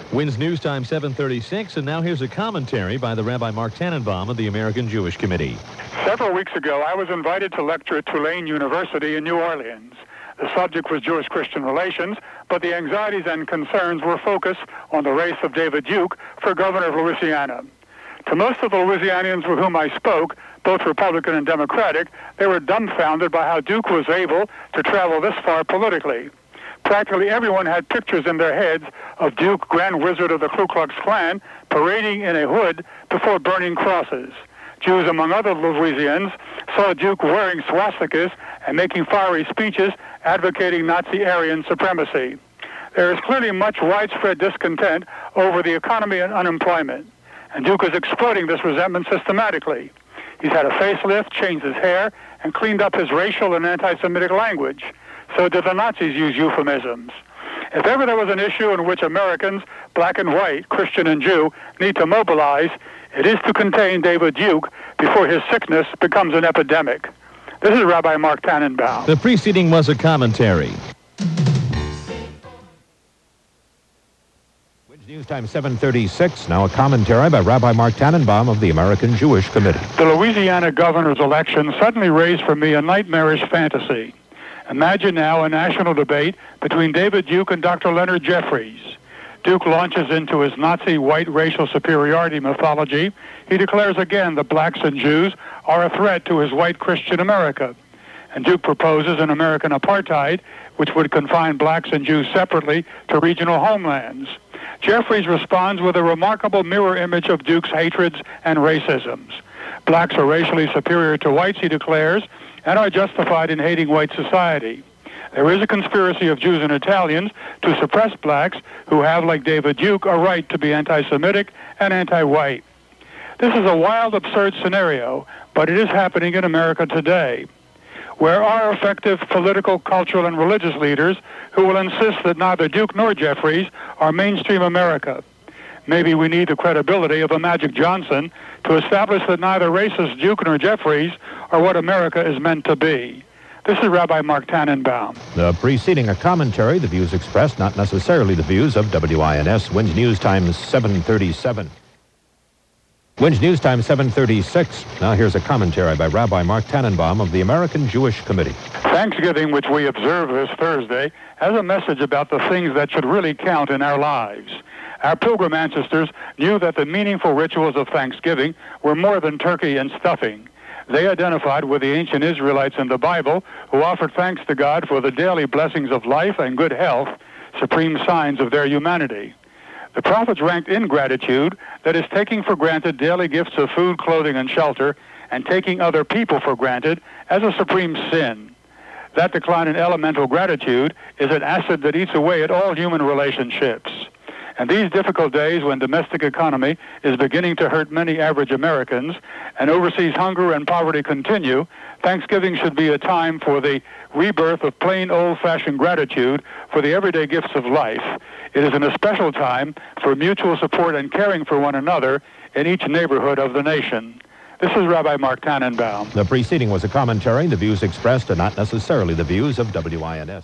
WINS News Time 7:36, and now here's a commentary by the Rabbi Mark Tannenbaum of the American Jewish Committee. Several weeks ago, I was invited to lecture at Tulane University in New Orleans. The subject was Jewish-Christian relations, but the anxieties and concerns were focused on the race of David Duke for governor of Louisiana. To most of the Louisianians with whom I spoke, both Republican and Democratic, they were dumbfounded by how Duke was able to travel this far politically. Practically everyone had pictures in their heads of Duke, Grand Wizard of the Ku Klux Klan, parading in a hood before burning crosses. Jews, among other Louisians, saw Duke wearing swastikas and making fiery speeches advocating Nazi Aryan supremacy. There is clearly much widespread discontent over the economy and unemployment, and Duke is exploiting this resentment systematically. He's had a facelift, changed his hair, and cleaned up his racial and anti-Semitic language. So did the Nazis use euphemisms. If ever there was an issue in which Americans, black and white, Christian and Jew, need to mobilize, it is to contain David Duke before his sickness becomes an epidemic. This is Rabbi Mark Tannenbaum. The preceding was a commentary. News Time 7:36. Now a commentary by Rabbi Mark Tannenbaum of the American Jewish Committee. The Louisiana governor's election suddenly raised for me a nightmarish fantasy. Imagine now a national debate between David Duke and Dr. Leonard Jeffries. Duke launches into his Nazi white racial superiority mythology. He declares again that blacks and Jews are a threat to his white Christian America. And Duke proposes an American apartheid, which would confine blacks and Jews separately to regional homelands. Jeffries responds with a remarkable mirror image of Duke's hatreds and racisms. Blacks are racially superior to whites, he declares, and are justified in hating white society. There is a conspiracy of Jews and Italians to suppress blacks who have, like David Duke, a right to be anti-Semitic and anti-white. This is a wild, absurd scenario, but it is happening in America today. Where are effective political, cultural, and religious leaders who will insist that neither Duke nor Jeffries are mainstream America? Maybe we need the credibility of a Magic Johnson to establish that neither racist Duke nor Jeffries are what America is meant to be. This is Rabbi Mark Tannenbaum. The preceding a commentary, the views expressed, not necessarily the views of WINS. WINS News Time 7:37. WINS News Time 7:36. Now here's a commentary by Rabbi Mark Tannenbaum of the American Jewish Committee. Thanksgiving, which we observe this Thursday, has a message about the things that should really count in our lives. Our pilgrim ancestors knew that the meaningful rituals of Thanksgiving were more than turkey and stuffing. They identified with the ancient Israelites in the Bible who offered thanks to God for the daily blessings of life and good health, supreme signs of their humanity. The prophets ranked ingratitude, that is, taking for granted daily gifts of food, clothing, and shelter, and taking other people for granted, as a supreme sin. That decline in elemental gratitude is an acid that eats away at all human relationships. And these difficult days when domestic economy is beginning to hurt many average Americans and overseas hunger and poverty continue, Thanksgiving should be a time for the rebirth of plain old-fashioned gratitude for the everyday gifts of life. It is an especial time for mutual support and caring for one another in each neighborhood of the nation. This is Rabbi Mark Tannenbaum. The preceding was a commentary. The views expressed are not necessarily the views of WINS.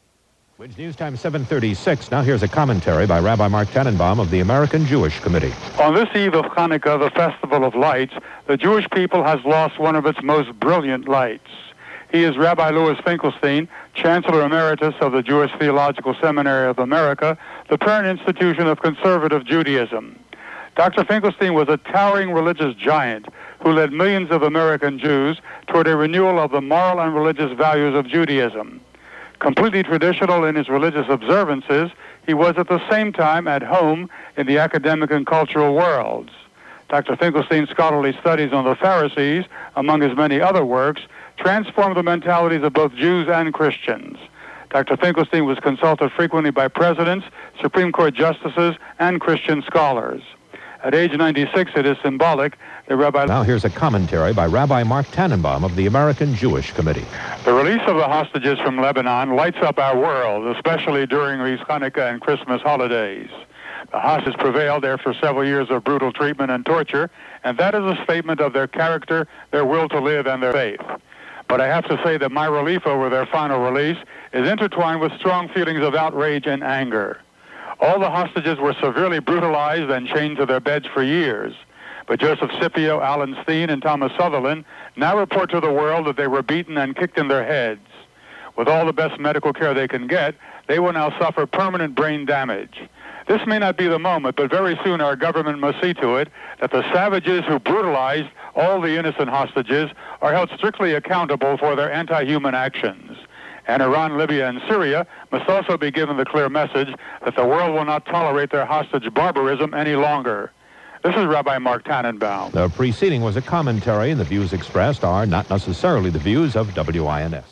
WINS News Time 7:36. Now here's a commentary by Rabbi Mark Tannenbaum of the American Jewish Committee. On this eve of Hanukkah, the Festival of Lights, the Jewish people has lost one of its most brilliant lights. He is Rabbi Louis Finkelstein, Chancellor Emeritus of the Jewish Theological Seminary of America, the parent institution of conservative Judaism. Dr. Finkelstein was a towering religious giant who led millions of American Jews toward a renewal of the moral and religious values of Judaism. Completely traditional in his religious observances, he was at the same time at home in the academic and cultural worlds. Dr. Finkelstein's scholarly studies on the Pharisees, among his many other works, transformed the mentalities of both Jews and Christians. Dr. Finkelstein was consulted frequently by presidents, Supreme Court justices, and Christian scholars. At age 96, it is symbolic that Rabbi... Now here's a commentary by Rabbi Mark Tannenbaum of the American Jewish Committee. The release of the hostages from Lebanon lights up our world, especially during these Hanukkah and Christmas holidays. The hostages prevailed after several years of brutal treatment and torture, and that is a statement of their character, their will to live, and their faith. But I have to say that my relief over their final release is intertwined with strong feelings of outrage and anger. All the hostages were severely brutalized and chained to their beds for years. But Joseph Scipio, Alan Steen, and Thomas Sutherland now report to the world that they were beaten and kicked in their heads. With all the best medical care they can get, they will now suffer permanent brain damage. This may not be the moment, but very soon our government must see to it that the savages who brutalized all the innocent hostages are held strictly accountable for their anti-human actions. And Iran, Libya, and Syria must also be given the clear message that the world will not tolerate their hostage barbarism any longer. This is Rabbi Mark Tannenbaum. The preceding was a commentary, and the views expressed are not necessarily the views of WINS.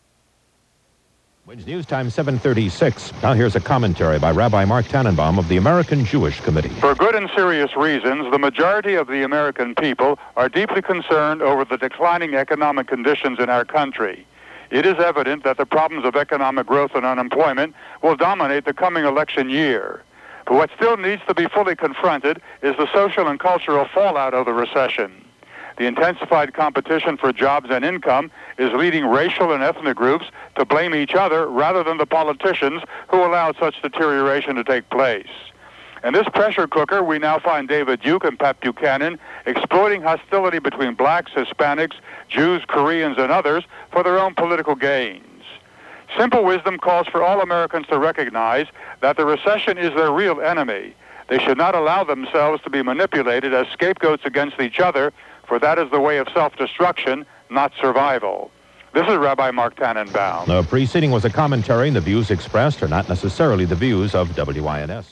Wednesday News Time 7:36. Now here's a commentary by Rabbi Mark Tannenbaum of the American Jewish Committee. For good and serious reasons, the majority of the American people are deeply concerned over the declining economic conditions in our country. It is evident that the problems of economic growth and unemployment will dominate the coming election year. But what still needs to be fully confronted is the social and cultural fallout of the recession. The intensified competition for jobs and income is leading racial and ethnic groups to blame each other rather than the politicians who allowed such deterioration to take place. In this pressure cooker, we now find David Duke and Pat Buchanan exploiting hostility between blacks, Hispanics, Jews, Koreans, and others for their own political gains. Simple wisdom calls for all Americans to recognize that the recession is their real enemy. They should not allow themselves to be manipulated as scapegoats against each other, for that is the way of self-destruction, not survival. This is Rabbi Mark Tannenbaum. The preceding was a commentary, and the views expressed are not necessarily the views of WINS.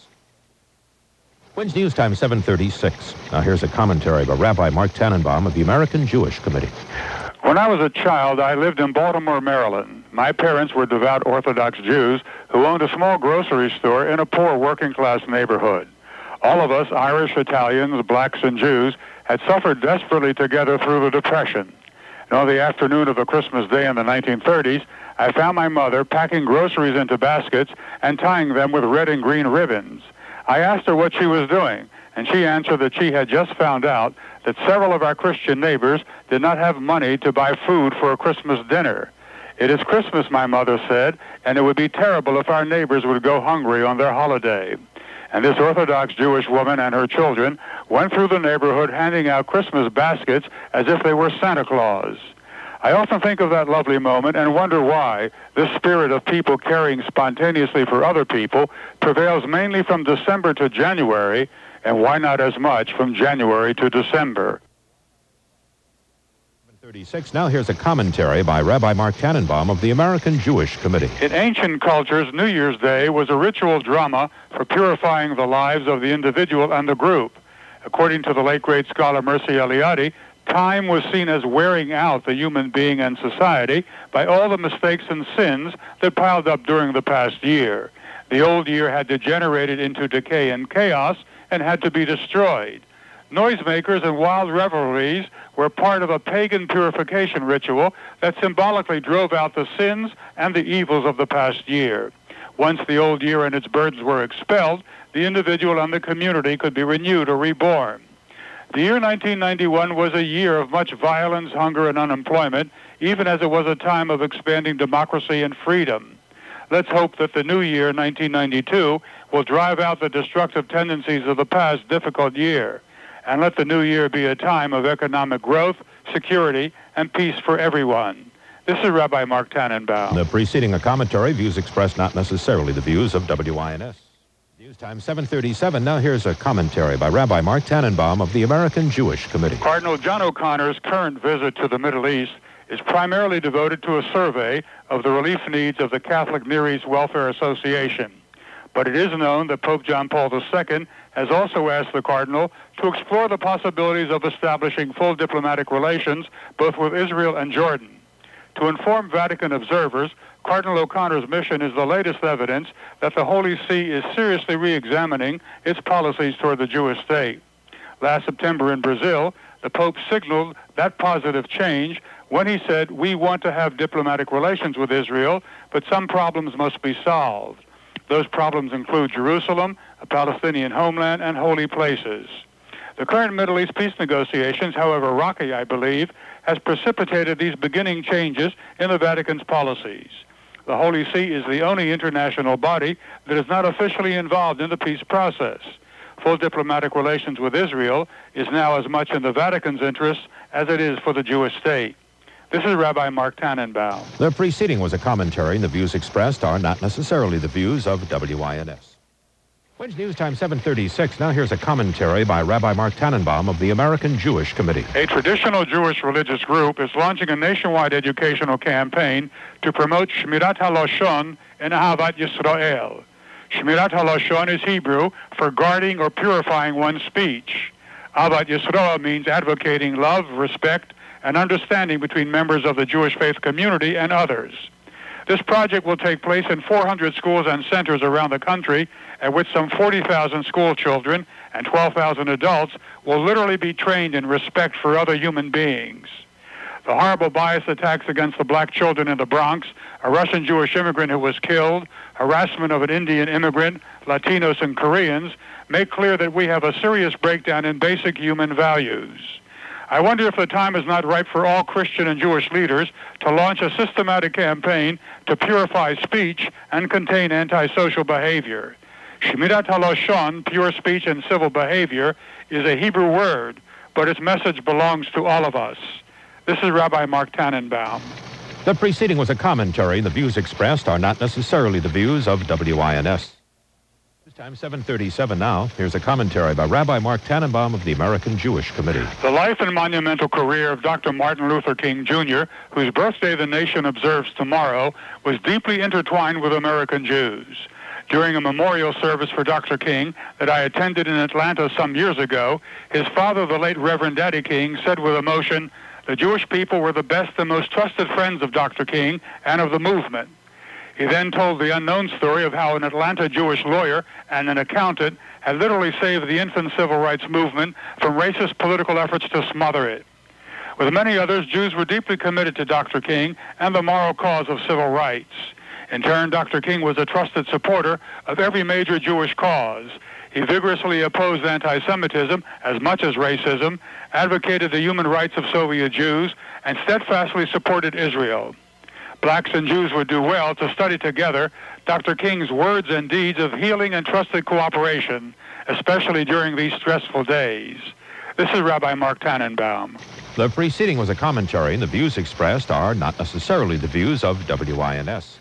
Wednesday News Time 7:36. Now here's a commentary by Rabbi Mark Tannenbaum of the American Jewish Committee. When I was a child, I lived in Baltimore, Maryland. My parents were devout Orthodox Jews who owned a small grocery store in a poor working-class neighborhood. All of us, Irish, Italians, blacks, and Jews, had suffered desperately together through the Depression. And on the afternoon of a Christmas day in the 1930s, I found my mother packing groceries into baskets and tying them with red and green ribbons. I asked her what she was doing, and she answered that she had just found out that several of our Christian neighbors did not have money to buy food for a Christmas dinner. It is Christmas, my mother said, and it would be terrible if our neighbors would go hungry on their holiday. And this Orthodox Jewish woman and her children went through the neighborhood handing out Christmas baskets as if they were Santa Claus. I often think of that lovely moment and wonder why this spirit of people caring spontaneously for other people prevails mainly from December to January, and why not as much from January to December. 36. Now here's a commentary by Rabbi Mark Tannenbaum of the American Jewish Committee. In ancient cultures, New Year's Day was a ritual drama for purifying the lives of the individual and the group. According to the late great scholar Mercy Eliade, time was seen as wearing out the human being and society by all the mistakes and sins that piled up during the past year. The old year had degenerated into decay and chaos and had to be destroyed. Noisemakers and wild revelries were part of a pagan purification ritual that symbolically drove out the sins and the evils of the past year. Once the old year and its burdens were expelled, the individual and the community could be renewed or reborn. The year 1991 was a year of much violence, hunger, and unemployment, even as it was a time of expanding democracy and freedom. Let's hope that the new year, 1992, will drive out the destructive tendencies of the past difficult year. And let the new year be a time of economic growth, security, and peace for everyone. This is Rabbi Mark Tannenbaum. The preceding a commentary, views expressed not necessarily the views of WINS. News time 7:37. Now here's a commentary by Rabbi Mark Tannenbaum of the American Jewish Committee. Cardinal John O'Connor's current visit to the Middle East is primarily devoted to a survey of the relief needs of the Catholic Near East Welfare Association. But it is known that Pope John Paul II has also asked the Cardinal to explore the possibilities of establishing full diplomatic relations both with Israel and Jordan. To inform Vatican observers, Cardinal O'Connor's mission is the latest evidence that the Holy See is seriously re-examining its policies toward the Jewish state. Last September in Brazil, the Pope signaled that positive change when he said, "We want to have diplomatic relations with Israel, but some problems must be solved." Those problems include Jerusalem, a Palestinian homeland, and holy places. The current Middle East peace negotiations, however rocky, I believe, has precipitated these beginning changes in the Vatican's policies. the Holy See is the only international body that is not officially involved in the peace process. Full diplomatic relations with Israel is now as much in the Vatican's interest as it is for the Jewish state. This is Rabbi Mark Tannenbaum. The preceding was a commentary, and the views expressed are not necessarily the views of WINS. Wednesday News Time 7:36. Now here's a commentary by Rabbi Mark Tannenbaum of the American Jewish Committee. A traditional Jewish religious group is launching a nationwide educational campaign to promote Shmirat HaLashon and Ahavat Yisrael. Shmirat HaLashon is Hebrew for guarding or purifying one's speech. Ahavat Yisrael means advocating love, respect, and understanding between members of the Jewish faith community and others. This project will take place in 400 schools and centers around the country, at which some 40,000 school children and 12,000 adults will literally be trained in respect for other human beings. The horrible bias attacks against the black children in the Bronx, a Russian Jewish immigrant who was killed, harassment of an Indian immigrant, Latinos and Koreans, make clear that we have a serious breakdown in basic human values. I wonder if the time is not ripe for all Christian and Jewish leaders to launch a systematic campaign to purify speech and contain antisocial behavior. Shmirat HaLashon, pure speech and civil behavior, is a Hebrew word, but its message belongs to all of us. This is Rabbi Mark Tannenbaum. The preceding was a commentary. The views expressed are not necessarily the views of WINS. Time 7:37 now. Here's a commentary by Rabbi Mark Tannenbaum of the American Jewish Committee. The life and monumental career of Dr. Martin Luther King Jr., whose birthday the nation observes tomorrow, was deeply intertwined with American Jews. During a memorial service for Dr. King that I attended in Atlanta some years ago, his father, the late Reverend Daddy King, said with emotion, "The Jewish people were the best and most trusted friends of Dr. King and of the movement." He then told the unknown story of how an Atlanta Jewish lawyer and an accountant had literally saved the infant civil rights movement from racist political efforts to smother it. With many others, Jews were deeply committed to Dr. King and the moral cause of civil rights. In turn, Dr. King was a trusted supporter of every major Jewish cause. He vigorously opposed anti-Semitism as much as racism, advocated the human rights of Soviet Jews, and steadfastly supported Israel. Blacks and Jews would do well to study together Dr. King's words and deeds of healing and trusted cooperation, especially during these stressful days. This is Rabbi Mark Tannenbaum. The preceding was a commentary, and the views expressed are not necessarily the views of WINS.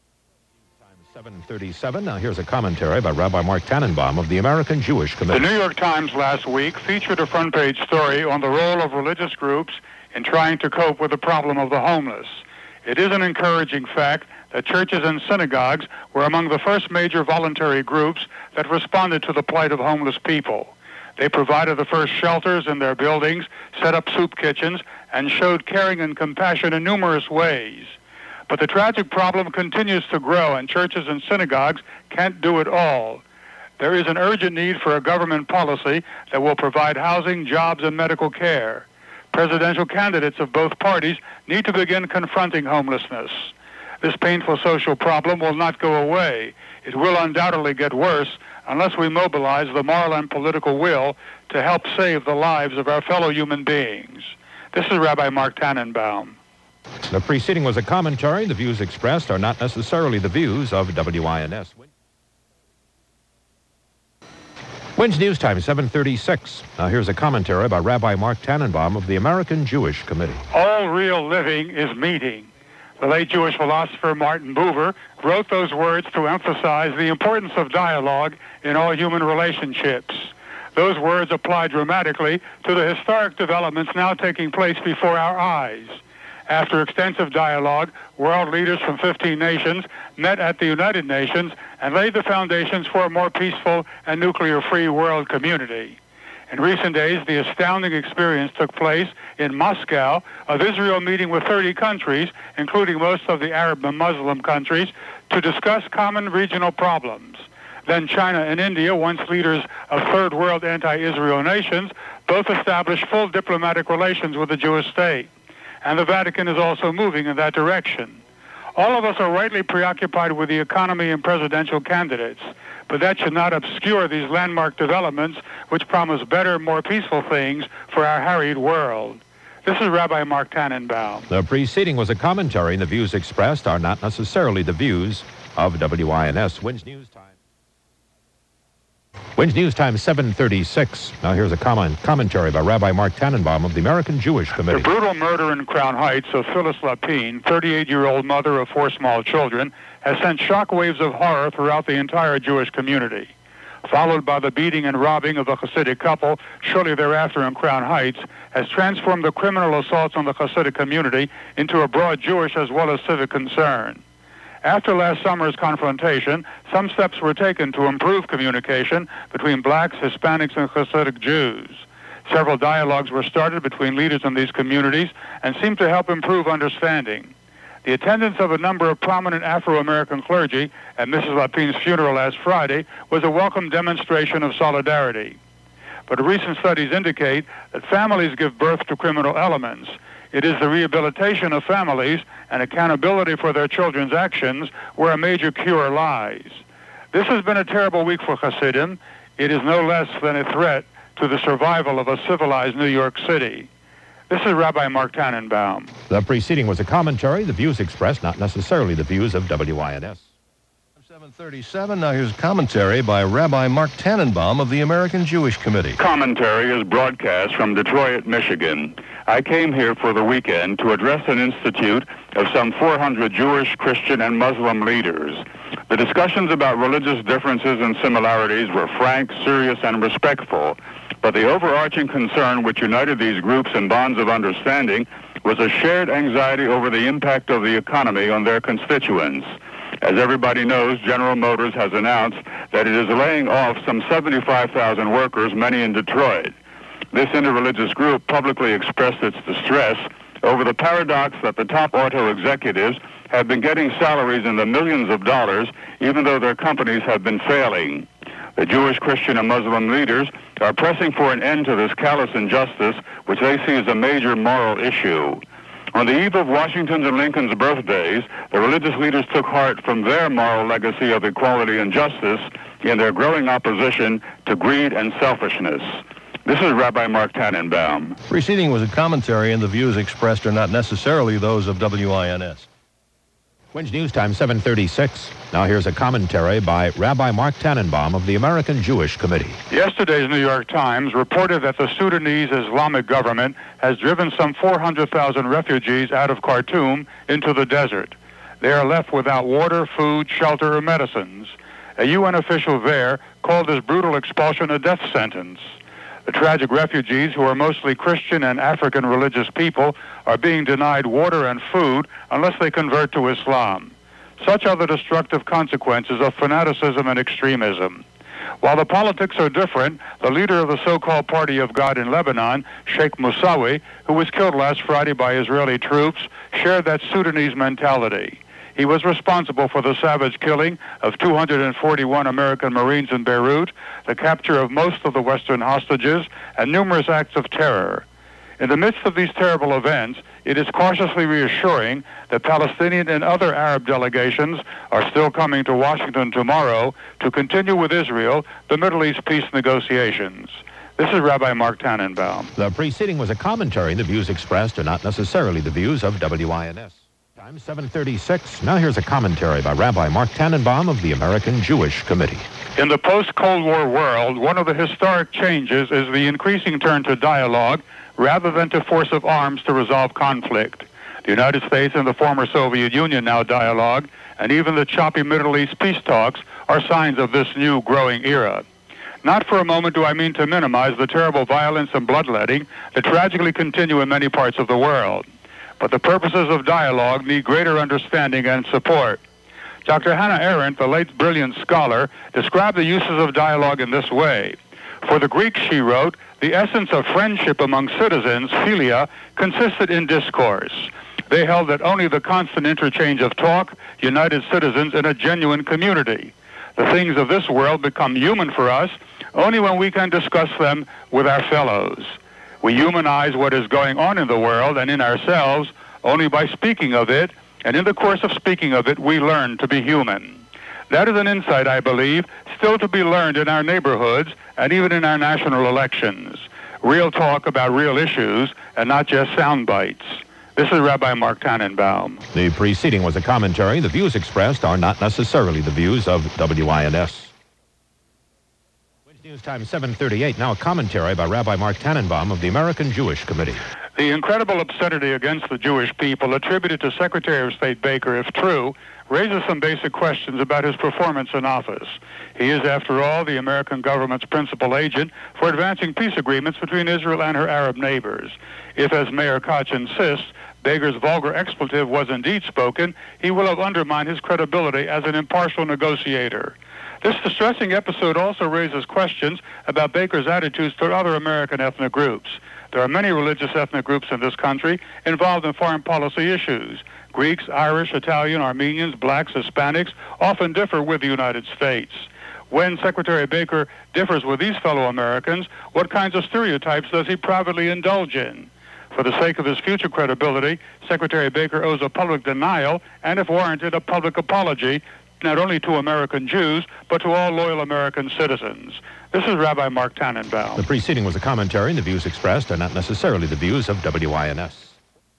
Time 7:37. Now here's a commentary by Rabbi Mark Tannenbaum of the American Jewish Committee. The New York Times last week featured a front-page story on the role of religious groups in trying to cope with the problem of the homeless. It is an encouraging fact that churches and synagogues were among the first major voluntary groups that responded to the plight of homeless people. They provided the first shelters in their buildings, set up soup kitchens, and showed caring and compassion in numerous ways. But the tragic problem continues to grow, and churches and synagogues can't do it all. There is an urgent need for a government policy that will provide housing, jobs, and medical care. Presidential candidates of both parties need to begin confronting homelessness. This painful social problem will not go away. It will undoubtedly get worse unless we mobilize the moral and political will to help save the lives of our fellow human beings. This is Rabbi Mark Tannenbaum. The preceding was a commentary. The views expressed are not necessarily the views of WINS. Wednesday News Time 7:36. Now here's a commentary by Rabbi Mark Tannenbaum of the American Jewish Committee. All real living is meeting. The late Jewish philosopher Martin Buber wrote those words to emphasize the importance of dialogue in all human relationships. Those words apply dramatically to the historic developments now taking place before our eyes. After extensive dialogue, world leaders from 15 nations met at the United Nations and laid the foundations for a more peaceful and nuclear-free world community. In recent days, the astounding experience took place in Moscow of Israel meeting with 30 countries, including most of the Arab and Muslim countries, to discuss common regional problems. Then China and India, once leaders of third world anti-Israel nations, both established full diplomatic relations with the Jewish state. And the Vatican is also moving in that direction. All of us are rightly preoccupied with the economy and presidential candidates, but that should not obscure these landmark developments which promise better, more peaceful things for our harried world. This is Rabbi Mark Tannenbaum. The preceding was a commentary, and the views expressed are not necessarily the views of WINS. Winds News Time. Winds News Time 7:36. Now here's a commentary by Rabbi Mark Tannenbaum of the American Jewish Committee. The brutal murder in Crown Heights of Phyllis Lapine, 38-year-old mother of 4 small children, has sent shockwaves of horror throughout the entire Jewish community. Followed by the beating and robbing of the Hasidic couple shortly thereafter in Crown Heights, has transformed the criminal assaults on the Hasidic community into a broad Jewish as well as civic concern. After last summer's confrontation, some steps were taken to improve communication between blacks, Hispanics, and Hasidic Jews. Several dialogues were started between leaders in these communities and seemed to help improve understanding. The attendance of a number of prominent Afro-American clergy at Mrs. Lapine's funeral last Friday was a welcome demonstration of solidarity. But recent studies indicate that families give birth to criminal elements. It is the rehabilitation of families and accountability for their children's actions where a major cure lies. This has been a terrible week for Hasidim. It is no less than a threat to the survival of a civilized New York City. This is Rabbi Mark Tannenbaum. The preceding was a commentary. The views expressed, not necessarily the views of WINS. 7:37. Now here's a commentary by Rabbi Mark Tannenbaum of the American Jewish Committee. Commentary is broadcast from Detroit, Michigan. I came here for the weekend to address an institute of some 400 Jewish, Christian, and Muslim leaders. The discussions about religious differences and similarities were frank, serious, and respectful. But the overarching concern which united these groups in bonds of understanding was a shared anxiety over the impact of the economy on their constituents. As everybody knows, General Motors has announced that it is laying off some 75,000 workers, many in Detroit. This interreligious group publicly expressed its distress over the paradox that the top auto executives have been getting salaries in the millions of dollars, even though their companies have been failing. The Jewish, Christian, and Muslim leaders are pressing for an end to this callous injustice, which they see as a major moral issue. On the eve of Washington's and Lincoln's birthdays, the religious leaders took heart from their moral legacy of equality and justice in their growing opposition to greed and selfishness. This is Rabbi Mark Tannenbaum. Preceding was a commentary, and the views expressed are not necessarily those of WINS. Winds News Time 7:36. Now here's a commentary by Rabbi Mark Tannenbaum of the American Jewish Committee. Yesterday's New York Times reported that the Sudanese Islamic government has driven some 400,000 refugees out of Khartoum into the desert. They are left without water, food, shelter, or medicines. A UN official there called this brutal expulsion a death sentence. The tragic refugees, who are mostly Christian and African religious people, are being denied water and food unless they convert to Islam. Such are the destructive consequences of fanaticism and extremism. While the politics are different, the leader of the so-called Party of God in Lebanon, Sheikh Moussawi, who was killed last Friday by Israeli troops, shared that Sudanese mentality. He was responsible for the savage killing of 241 American Marines in Beirut, the capture of most of the Western hostages, and numerous acts of terror. In the midst of these terrible events, it is cautiously reassuring that Palestinian and other Arab delegations are still coming to Washington tomorrow to continue with Israel the Middle East peace negotiations. This is Rabbi Mark Tannenbaum. The preceding was a commentary. The views expressed are not necessarily the views of WINS. Time 7:36. Now here's a commentary by Rabbi Mark Tannenbaum of the American Jewish Committee. In the post-Cold War world, one of the historic changes is the increasing turn to dialogue rather than to force of arms to resolve conflict. The United States and the former Soviet Union now dialogue, and even the choppy Middle East peace talks are signs of this new growing era. Not for a moment do I mean to minimize the terrible violence and bloodletting that tragically continue in many parts of the world. But the purposes of dialogue need greater understanding and support. Dr. Hannah Arendt, the late brilliant scholar, described the uses of dialogue in this way. For the Greeks, she wrote, the essence of friendship among citizens, philia, consisted in discourse. They held that only the constant interchange of talk united citizens in a genuine community. The things of this world become human for us only when we can discuss them with our fellows. We humanize what is going on in the world and in ourselves only by speaking of it, and in the course of speaking of it, we learn to be human. That is an insight, I believe, still to be learned in our neighborhoods and even in our national elections. real talk about real issues and not just sound bites. This is Rabbi Mark Tannenbaum. The preceding was a commentary. The views expressed are not necessarily the views of WINS. News Time 7:38. Now a commentary by Rabbi Mark Tannenbaum of the American Jewish Committee. The incredible obscenity against the Jewish people attributed to Secretary of State Baker, if true, raises some basic questions about his performance in office. He is, after all, the American government's principal agent for advancing peace agreements between Israel and her Arab neighbors. If, as Mayor Koch insists, Baker's vulgar expletive was indeed spoken, he will have undermined his credibility as an impartial negotiator. This distressing episode also raises questions about Baker's attitudes toward other American ethnic groups. There are many religious ethnic groups in this country involved in foreign policy issues. Greeks, Irish, Italian, Armenians, blacks, Hispanics often differ with the United States. When Secretary Baker differs with these fellow Americans, what kinds of stereotypes does he privately indulge in? For the sake of his future credibility, Secretary Baker owes a public denial and, if warranted, a public apology, not only to American Jews, but to all loyal American citizens. This is Rabbi Mark Tannenbaum. The preceding was a commentary. The views expressed are not necessarily the views of WINS.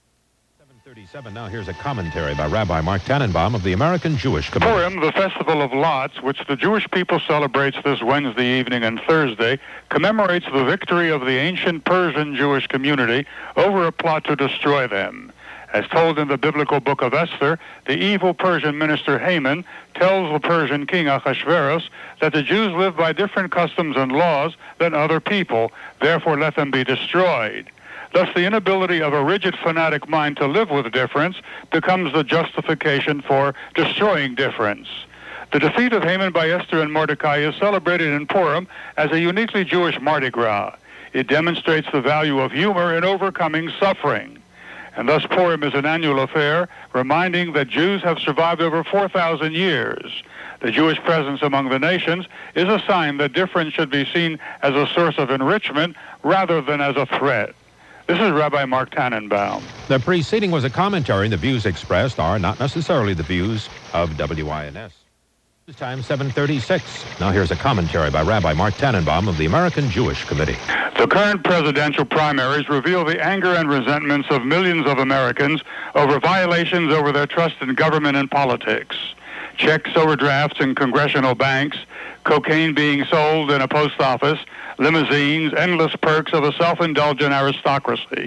7:37. Now here's a commentary by Rabbi Mark Tannenbaum of the American Jewish Committee. Purim, the festival of lots, which the Jewish people celebrates this Wednesday evening and Thursday, commemorates the victory of the ancient Persian Jewish community over a plot to destroy them. As told in the biblical book of Esther, the evil Persian minister Haman tells the Persian king Ahasuerus that the Jews live by different customs and laws than other people, therefore let them be destroyed. Thus, the inability of a rigid fanatic mind to live with difference becomes the justification for destroying difference. The defeat of Haman by Esther and Mordecai is celebrated in Purim as a uniquely Jewish Mardi Gras. It demonstrates the value of humor in overcoming suffering. And thus Purim is an annual affair, reminding that Jews have survived over 4,000 years. The Jewish presence among the nations is a sign that difference should be seen as a source of enrichment rather than as a threat. This is Rabbi Mark Tannenbaum. The preceding was a commentary. The views expressed are not necessarily the views of WINS. This time 7:36. Now here's a commentary by Rabbi Mark Tannenbaum of the American Jewish Committee. The current presidential primaries reveal the anger and resentments of millions of Americans over violations over their trust in government and politics. Checks, overdrafts in congressional banks, cocaine being sold in a post office, limousines, endless perks of a self-indulgent aristocracy.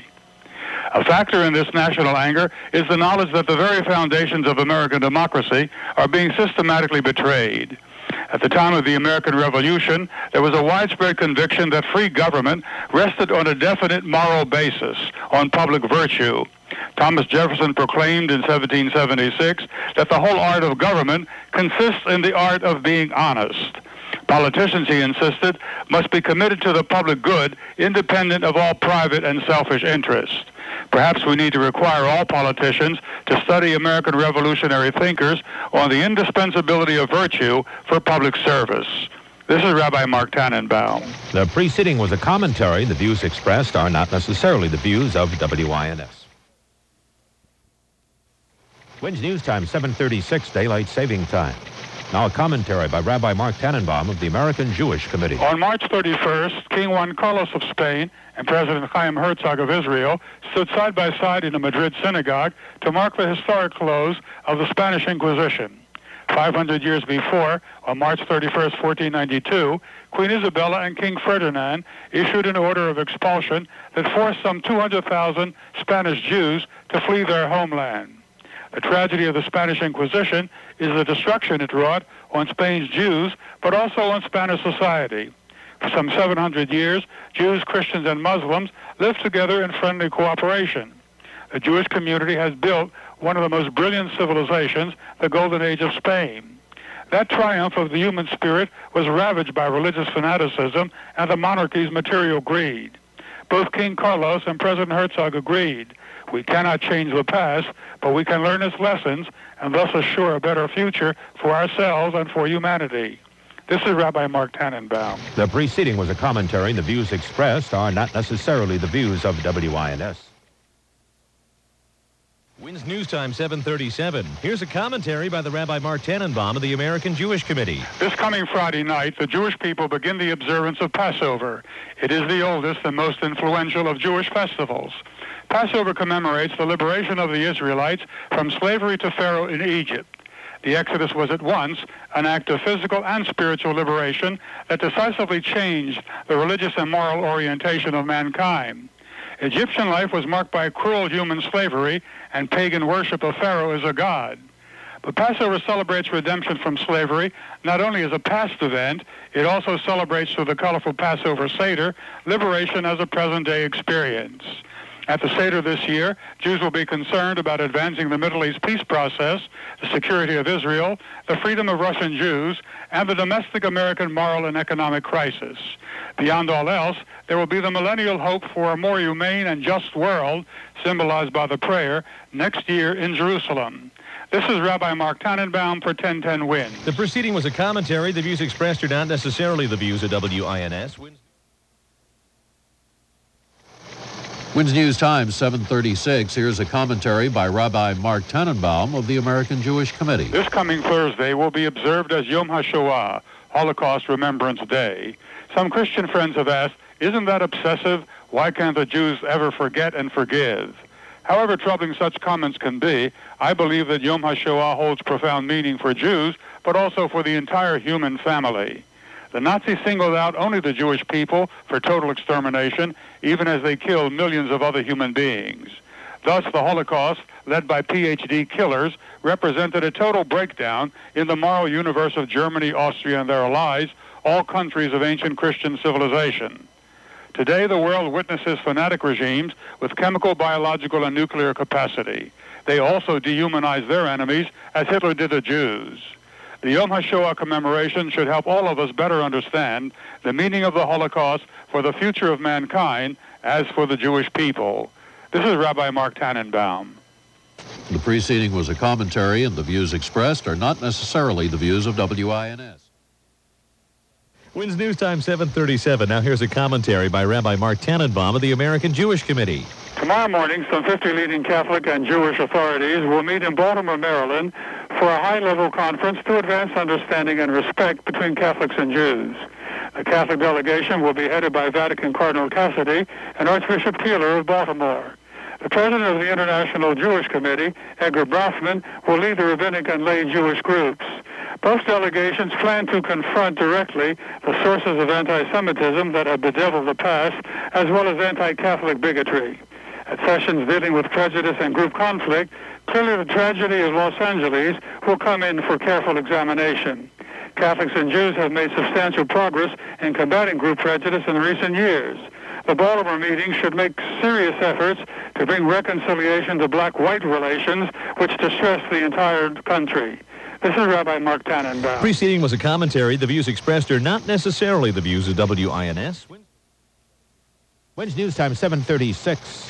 A factor in this national anger is the knowledge that the very foundations of American democracy are being systematically betrayed. At the time of the American Revolution, there was a widespread conviction that free government rested on a definite moral basis, on public virtue. Thomas Jefferson proclaimed in 1776 that the whole art of government consists in the art of being honest. Politicians, he insisted, must be committed to the public good, independent of all private and selfish interest. Perhaps we need to require all politicians to study American revolutionary thinkers on the indispensability of virtue for public service. This is Rabbi Mark Tannenbaum. The preceding was a commentary. The views expressed are not necessarily the views of WINS. Wednesday News Time, 7:36, Daylight Saving Time. Now a commentary by Rabbi Mark Tannenbaum of the American Jewish Committee. On March 31st, King Juan Carlos of Spain and President Chaim Herzog of Israel stood side by side in a Madrid synagogue to mark the historic close of the Spanish Inquisition. 500 years before, on March 31st, 1492, Queen Isabella and King Ferdinand issued an order of expulsion that forced some 200,000 Spanish Jews to flee their homeland. The tragedy of the Spanish Inquisition is the destruction it wrought on Spain's Jews, but also on Spanish society. For some 700 years, Jews, Christians, and Muslims lived together in friendly cooperation. The Jewish community has built one of the most brilliant civilizations, the Golden Age of Spain. That triumph of the human spirit was ravaged by religious fanaticism and the monarchy's material greed. Both King Carlos and President Herzog agreed. We cannot change the past, but we can learn its lessons and thus assure a better future for ourselves and for humanity. This is Rabbi Mark Tannenbaum. The preceding was a commentary. The views expressed are not necessarily the views of WINS. WINS News Time 7:37. Here's a commentary by the Rabbi Mark Tannenbaum of the American Jewish Committee. This coming Friday night, the Jewish people begin the observance of Passover. It is the oldest and most influential of Jewish festivals. Passover commemorates the liberation of the Israelites from slavery to Pharaoh in Egypt. The Exodus was at once an act of physical and spiritual liberation that decisively changed the religious and moral orientation of mankind. Egyptian life was marked by cruel human slavery and pagan worship of Pharaoh as a god. But Passover celebrates redemption from slavery not only as a past event, it also celebrates through the colorful Passover Seder liberation as a present-day experience. At the Seder this year, Jews will be concerned about advancing the Middle East peace process, the security of Israel, the freedom of Russian Jews, and the domestic American moral and economic crisis. Beyond all else, there will be the millennial hope for a more humane and just world, symbolized by the prayer, next year in Jerusalem. This is Rabbi Mark Tannenbaum for 1010 WINS. The proceeding was a commentary. The views expressed are not necessarily the views of WINS. WINS News Time 7:36. Here's a commentary by Rabbi Mark Tannenbaum of the American Jewish Committee. This coming Thursday will be observed as Yom HaShoah, Holocaust Remembrance Day. Some Christian friends have asked, isn't that obsessive? Why can't the Jews ever forget and forgive? However troubling such comments can be, I believe that Yom HaShoah holds profound meaning for Jews, but also for the entire human family. The Nazis singled out only the Jewish people for total extermination, even as they killed millions of other human beings. Thus, the Holocaust, led by PhD killers, represented a total breakdown in the moral universe of Germany, Austria, and their allies, all countries of ancient Christian civilization. Today, the world witnesses fanatic regimes with chemical, biological, and nuclear capacity. They also dehumanize their enemies, as Hitler did the Jews. The Yom HaShoah commemoration should help all of us better understand the meaning of the Holocaust for the future of mankind as for the Jewish people. This is Rabbi Mark Tannenbaum. The preceding was a commentary, and the views expressed are not necessarily the views of WINS. WINS News Time 7:37. Now here's a commentary by Rabbi Mark Tannenbaum of the American Jewish Committee. Tomorrow morning, some 50 leading Catholic and Jewish authorities will meet in Baltimore, Maryland, for a high-level conference to advance understanding and respect between Catholics and Jews. The Catholic delegation will be headed by Vatican Cardinal Cassidy and Archbishop Peeler of Baltimore. The president of the International Jewish Committee, Edgar Brafman, will lead the rabbinic and lay Jewish groups. Both delegations plan to confront directly the sources of anti-Semitism that have bedeviled the past, as well as anti-Catholic bigotry. At sessions dealing with prejudice and group conflict, clearly the tragedy of Los Angeles will come in for careful examination. Catholics and Jews have made substantial progress in combating group prejudice in recent years. The Baltimore meeting should make serious efforts to bring reconciliation to black-white relations, which distress the entire country. This is Rabbi Mark Tannenbaum. Preceding was a commentary. The views expressed are not necessarily the views of WINS. WINS News Time 7:36.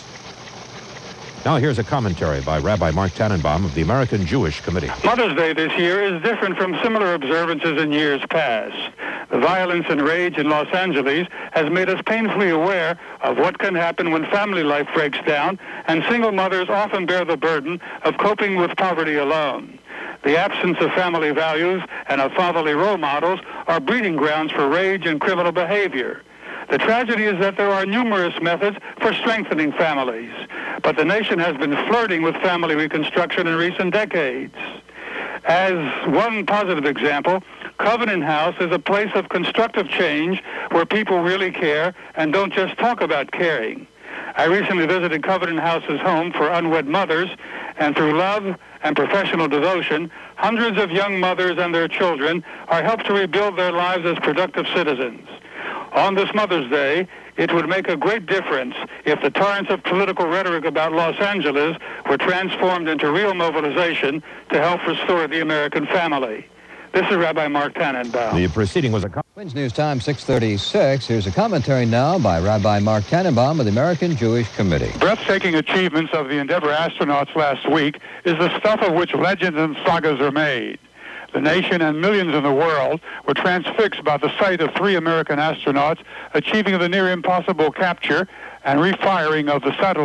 Now here's a commentary by Rabbi Mark Tannenbaum of the American Jewish Committee. Mother's Day this year is different from similar observances in years past. The violence and rage in Los Angeles has made us painfully aware of what can happen when family life breaks down, and single mothers often bear the burden of coping with poverty alone. The absence of family values and of fatherly role models are breeding grounds for rage and criminal behavior. The tragedy is that there are numerous methods for strengthening families, but the nation has been flirting with family reconstruction in recent decades. As one positive example, Covenant House is a place of constructive change where people really care and don't just talk about caring. I recently visited Covenant House's home for unwed mothers, and through love and professional devotion, hundreds of young mothers and their children are helped to rebuild their lives as productive citizens. On this Mother's Day, it would make a great difference if the torrents of political rhetoric about Los Angeles were transformed into real mobilization to help restore the American family. This is Rabbi Mark Tannenbaum. The proceeding was a WINS News Time 6:36. Here's a commentary now by Rabbi Mark Tannenbaum of the American Jewish Committee. Breathtaking achievements of the Endeavour astronauts last week is the stuff of which legends and sagas are made. The nation and millions in the world were transfixed by the sight of 3 American astronauts achieving the near impossible capture and refiring of the satellite.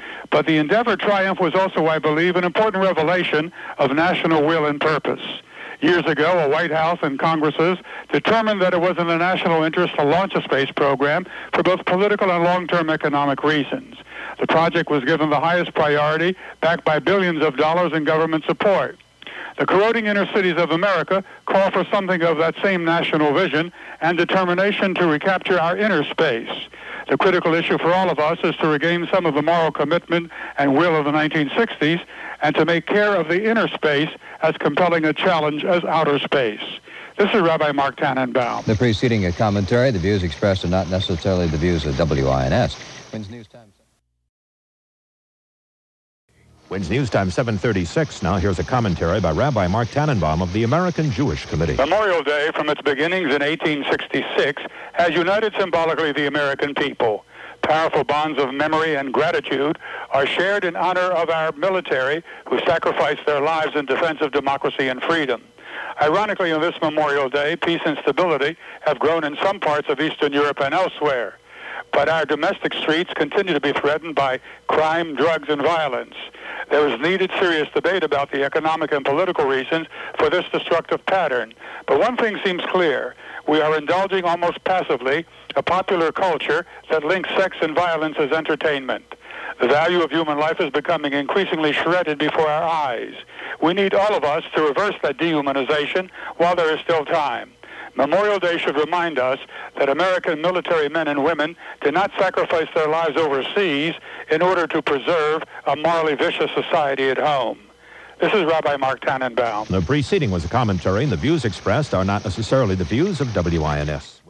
But the Endeavor triumph was also, I believe, an important revelation of national will and purpose. Years ago, a White House and Congresses determined that it was in the national interest to launch a space program for both political and long-term economic reasons. The project was given the highest priority, backed by billions of dollars in government support. The corroding inner cities of America call for something of that same national vision and determination to recapture our inner space. The critical issue for all of us is to regain some of the moral commitment and will of the 1960s and to make care of the inner space as compelling a challenge as outer space. This is Rabbi Mark Tannenbaum. The preceding commentary, the views expressed are not necessarily the views of WINS. WINS News Time. WINS News Time 7:36. Now here's a commentary by Rabbi Mark Tannenbaum of the American Jewish Committee. Memorial Day, from its beginnings in 1866, has united symbolically the American people. Powerful bonds of memory and gratitude are shared in honor of our military who sacrificed their lives in defense of democracy and freedom. Ironically, on this Memorial Day, peace and stability have grown in some parts of Eastern Europe and elsewhere. But our domestic streets continue to be threatened by crime, drugs, and violence. There is needed serious debate about the economic and political reasons for this destructive pattern. But one thing seems clear. We are indulging almost passively a popular culture that links sex and violence as entertainment. The value of human life is becoming increasingly shredded before our eyes. We need all of us to reverse that dehumanization while there is still time. Memorial Day should remind us that American military men and women did not sacrifice their lives overseas in order to preserve a morally vicious society at home. This is Rabbi Mark Tannenbaum. The preceding was a commentary, and the views expressed are not necessarily the views of WINS.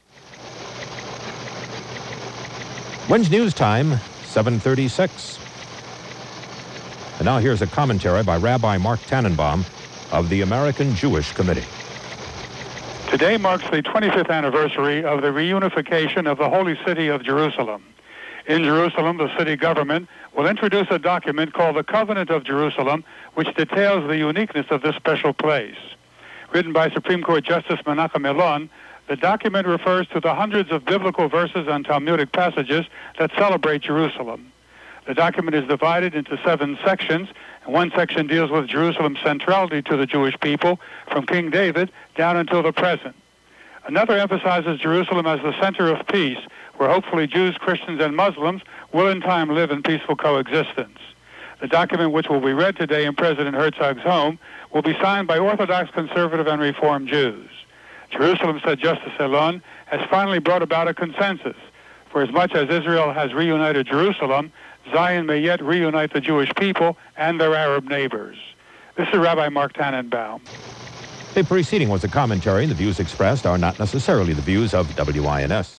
WINS News Time, 7:36. And now here's a commentary by Rabbi Mark Tannenbaum of the American Jewish Committee. Today marks the 25th anniversary of the reunification of the holy city of Jerusalem. In Jerusalem, the city government will introduce a document called the Covenant of Jerusalem, which details the uniqueness of this special place. Written by Supreme Court Justice Menachem Elon, the document refers to the hundreds of biblical verses and Talmudic passages that celebrate Jerusalem. The document is divided into 7 sections, and one section deals with Jerusalem's centrality to the Jewish people from King David down until the present. Another emphasizes Jerusalem as the center of peace, where hopefully Jews, Christians, and Muslims will in time live in peaceful coexistence. The document, which will be read today in President Herzog's home, will be signed by Orthodox, Conservative, and Reform Jews. Jerusalem, said Justice Elon, has finally brought about a consensus. For as much as Israel has reunited Jerusalem, Zion may yet reunite the Jewish people and their Arab neighbors. This is Rabbi Mark Tannenbaum. The preceding was a commentary, and the views expressed are not necessarily the views of WINS.